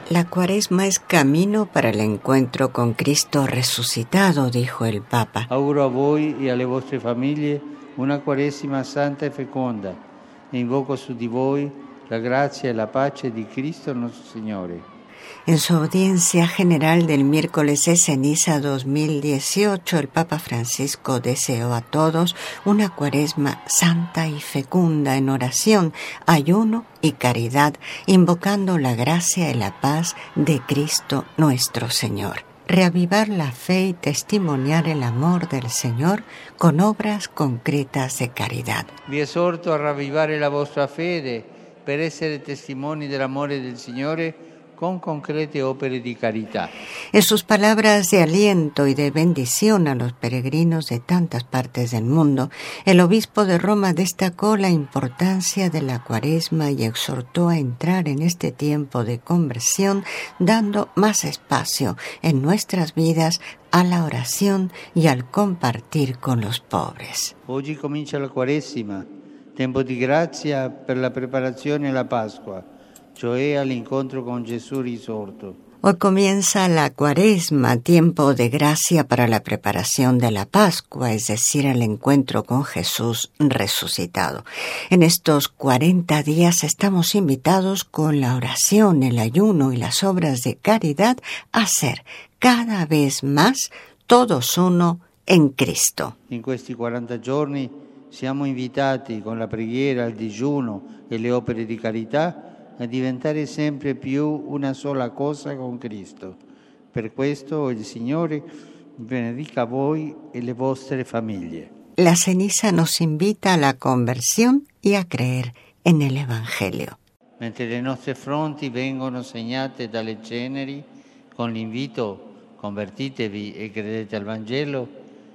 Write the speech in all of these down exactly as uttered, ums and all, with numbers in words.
La Cuaresma es camino para el encuentro con Cristo resucitado, dijo el Papa. Auguro a voi e alle vostre famiglie una Quaresima santa e feconda e invoco su di voi la grazia e la pace di Cristo nuestro Signore. En su audiencia general del miércoles de ceniza dos mil dieciocho, el Papa Francisco deseó a todos una Cuaresma santa y fecunda en oración, ayuno y caridad, invocando la gracia y la paz de Cristo nuestro Señor. Reavivar la fe y testimoniar el amor del Señor con obras concretas de caridad. Vi esorto a ravvivare la vostra fede per essere testimoni dell'amore del Signore con concrete opere di carità. En sus palabras de aliento y de bendición a los peregrinos de tantas partes del mundo, el obispo de Roma destacó la importancia de la Cuaresma y exhortó a entrar en este tiempo de conversión, dando más espacio en nuestras vidas a la oración y al compartir con los pobres. Oggi comincia la Quaresima, tempo di grazia per la preparazione alla Pasqua, cioè all'incontro con Gesù risorto. Hoy comienza la Cuaresma, tiempo de gracia para la preparación de la Pascua, es decir, el encuentro con Jesús resucitado. En estos cuarenta días estamos invitados con la oración, el ayuno y las obras de caridad a ser cada vez más todos uno en Cristo. In questi quaranta giorni siamo invitati con la preghiera, il digiuno e le opere di carità a diventare sempre più una sola cosa con Cristo. Per questo il Signore benedica voi e le vostre famiglie. La ceniza nos invita a la conversión y a creer en el Evangelio. Mentre le nostre fronti vengono segnate dalle ceneri con l'invito convertitevi e credete al Vangelo,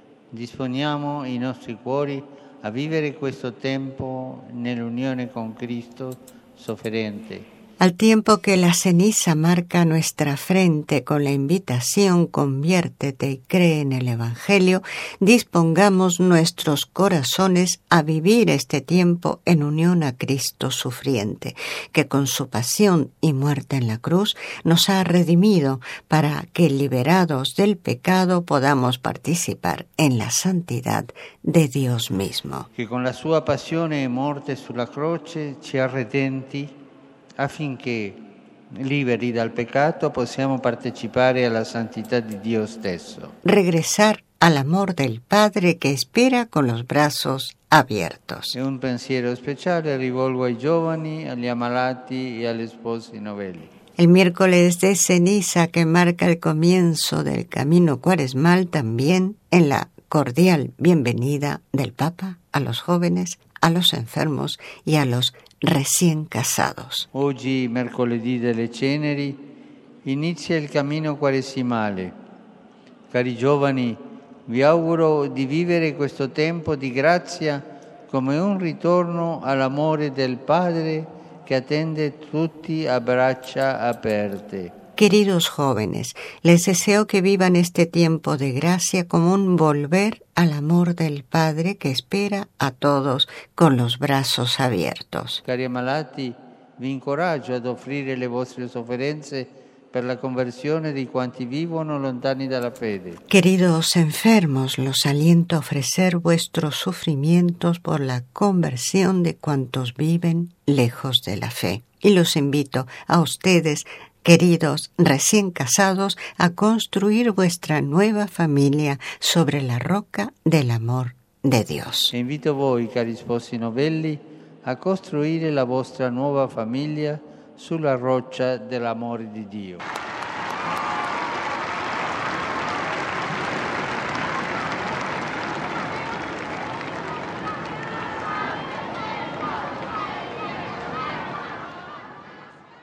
disponiamo i nostri cuori a vivere questo tempo nell'unione con Cristo sofferente. Al tiempo que la ceniza marca nuestra frente con la invitación conviértete y cree en el Evangelio, dispongamos nuestros corazones a vivir este tiempo en unión a Cristo sufriente, que con su pasión y muerte en la cruz nos ha redimido para que, liberados del pecado, podamos participar en la santidad de Dios mismo. Que con la sua passione e morte sulla croce ci ha redenti affinché, liberi dal peccato, possiamo partecipare alla santità di Dio stesso. Regresar al amor del Padre que espera con los brazos abiertos. E un pensiero speciale rivolgo ai giovani, agli ammalati e agli sposi novelli. El miércoles de ceniza, que marca el comienzo del camino cuaresmal, también en la cordial bienvenida del Papa a los jóvenes, a los enfermos y a los recién casados. Oggi, mercoledì delle ceneri, inizia il cammino quaresimale. Cari giovani, vi auguro di vivere questo tempo di grazia come un ritorno all'amore del Padre che attende tutti a braccia aperte. Queridos jóvenes, les deseo que vivan este tiempo de gracia como un volver al amor del Padre que espera a todos con los brazos abiertos. Cari ammalati, vi incoraggio ad offrire le vostre sofferenze per la conversione di quanti vivono lontani dalla fede. Queridos enfermos, los aliento a ofrecer vuestros sufrimientos por la conversión de cuantos viven lejos de la fe. Y los invito a ustedes, queridos recién casados, a construir vuestra nueva familia sobre la roca del amor de Dios. E invito voi, cari sposi novelli, a costruire la vostra nuova famiglia sulla roccia dell'amore di Dio.